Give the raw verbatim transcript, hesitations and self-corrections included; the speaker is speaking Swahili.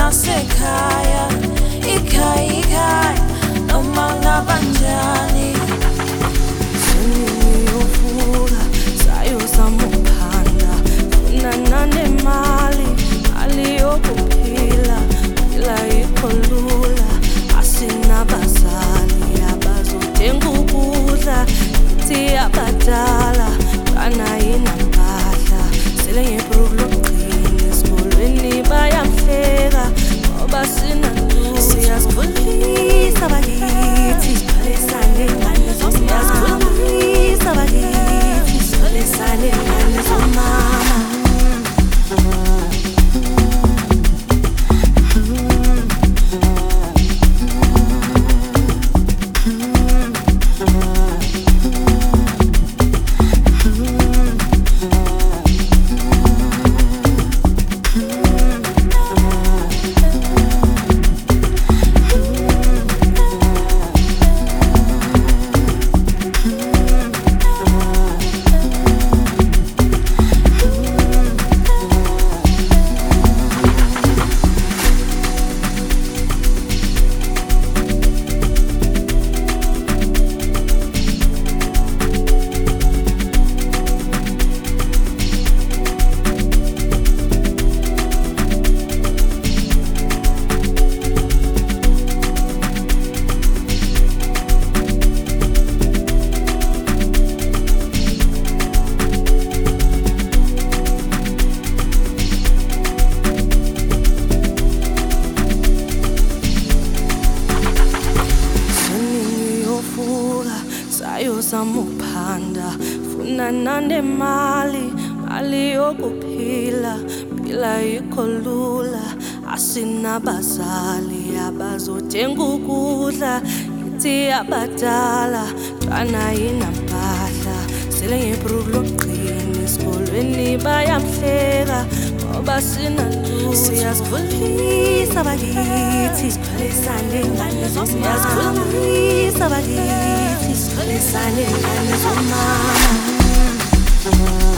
nasekhaya, ikhaya ikhaya noma ngabanjani. Sengiyovuka sayozama ukuphanda, funa nemali, mali yokuphila, phila yikho lula, asinabazali abazodinga ukudla, ithi abadala banayina mpahla, sele ngebhuku lokugcina esikolweni bayamhleka ngoba sinantuthu. Siyazifundisa bakithi, siphilisane ngane zomama. Siyazifundisa bakithi, siphilisane ngane zomama. Sayozama ukuphanda, funa nemali, mali yokuphila, phila yikho lula, asinabazali abazodinga ukudla, ithi abadala banayina mpahla, sele ngebhuku lokugcina esikolweni bayamhleka ngoba sinantuthu. Siyazifundisa bakithi, siphilisane ngane zomama. Siyazifundisa bakithi, siphilisane ngane zomama.